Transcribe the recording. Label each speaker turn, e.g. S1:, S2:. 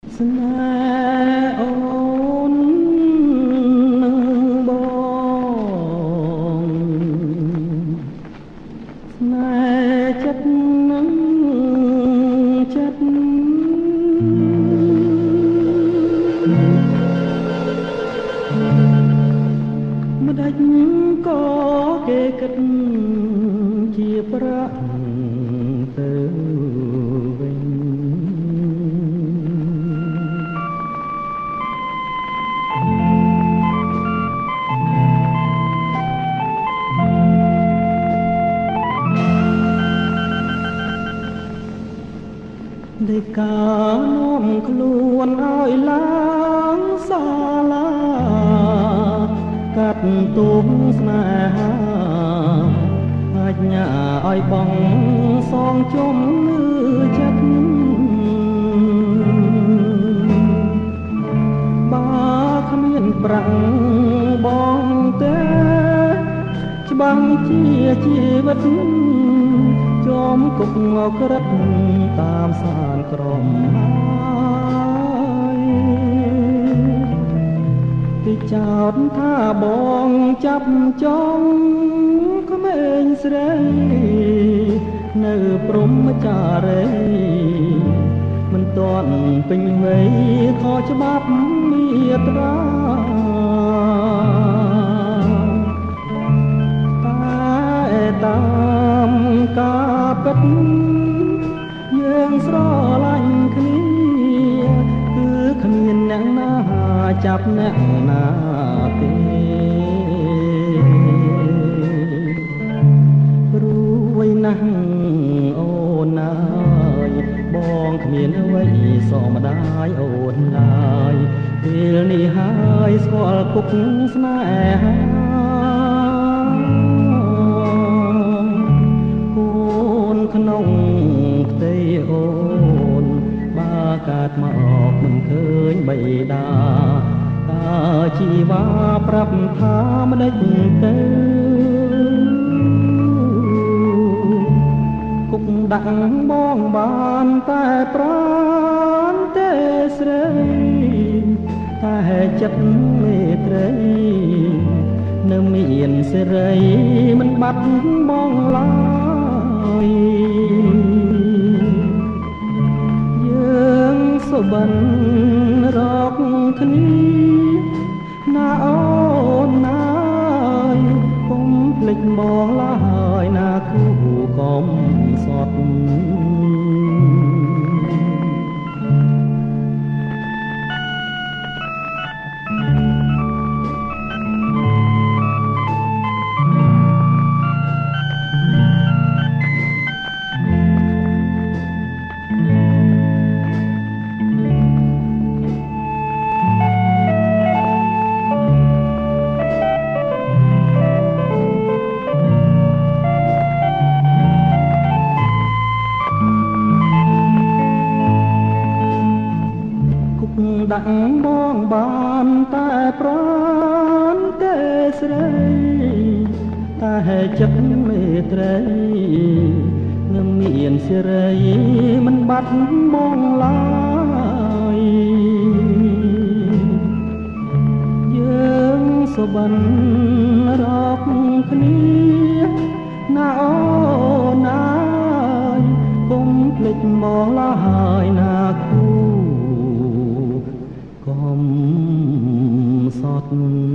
S1: ស្នេហ៍អូននឹងបងស្នេហ៍ចិត្តនឹងចិត្តម្ដេចក៏គេគិតជាប្រាក់ទៅវិញได้ការនាំខ្លួនឲ្យឡើងសាលាកាត់ទុំស្នេហាអាជ្ញាឲ្យបងសងជំនឿចិត្តបើគ្មានប្រាំងបងទេច្បាំងជាជីវិតជាប់គុកមកក្រិតតាមសានក្រមហើយទីចោតថាបងចាប់ចងក្មេងស្រីនៅព្រំចារីមិនទាន់ពេញវ័យខុសច្បាប់មាត្រាតាមការពិតយើងស្រឡាញ់គ្នាគឺគ្មានអ្នកណាចាប់អ្នកណាទេរួយណាស់អូនណាយបងគ្មានអ្វីសមដាយអូនឡើយពេលនេះហើយស្គាល់គុកស្នេហាក្នុងផ្ទៃអូនបើកើតមកមិនឃើញបិតាតើជីវ៉ាប្រាប់ថាម្ដេចទៅគុកដាក់បងបានតែប្រានទេស្រីតែចិត្តមេត្រីនៅមានសេរីមិនបាត់បងឡើយយើងសុបិនរកគ្នាណាអូនណាយកុំភ្លេចបងឡើយណាគូកុំសត់ដាក់បងបានតែប្រានទេស្រីតែចិត្តមេត្រីនឹងមានសេរីមិនបាត់បងឡើយយើងសុបិនរកគ្នាណាអូនណាយកុំភ្លេចបងឡើយណាគូកុំសត់